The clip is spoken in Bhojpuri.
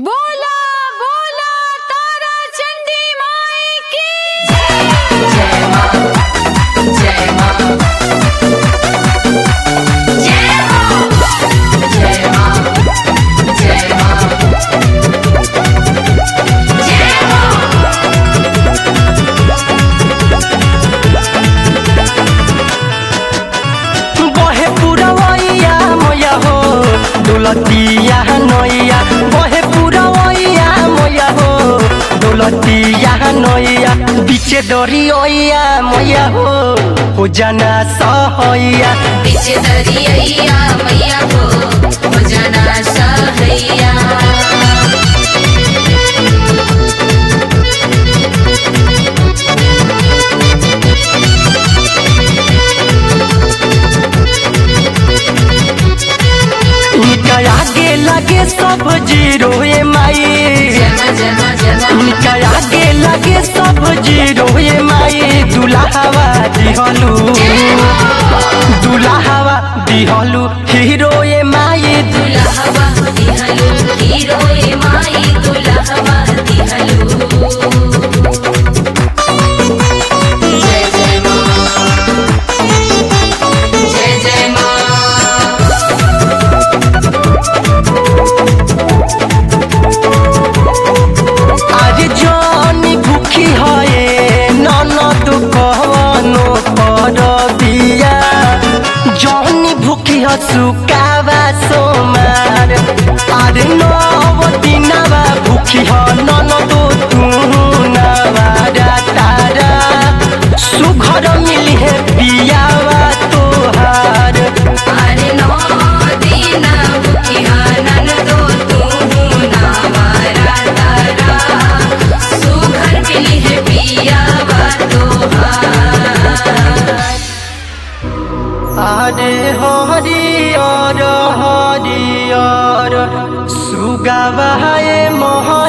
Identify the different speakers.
Speaker 1: बोला बोला तारा चंडी माई की
Speaker 2: जय मां जय मां जय मां जय मां जय मां जय मां।
Speaker 3: बहे पुरवैया मोया हो दौलतिया नैया बहे पुरवैया मोया हो दौलतिया नैया बीचे दरिया मोया हो जाना सहैया
Speaker 2: पीछे दरिया मैया हो जाना सहैया।
Speaker 3: इनका आगे लगे सब जीरो ए माई इनका आगे लगे सब जीरो ए माई दुल्हावा दिहलू हीरो ए माई
Speaker 2: दुल्हावा दिहलू हीरो ए माई दुल्हावा दिहलू। जय जय मां जय जय मां।
Speaker 3: आज जानी भूखी है ननद कहनो पर बिया जानी भूखी है सुकावा सोमार आज नव दिनवा भूखी है ननद तू नवारा तारा सुघर मिली है पियावा तोहार
Speaker 2: अरे नौ दिन भूखिया ननदो तू नवारा तारा सुघर मिली है पियावा तोहार।
Speaker 3: अरे हरियर हरियर सुगावा मोह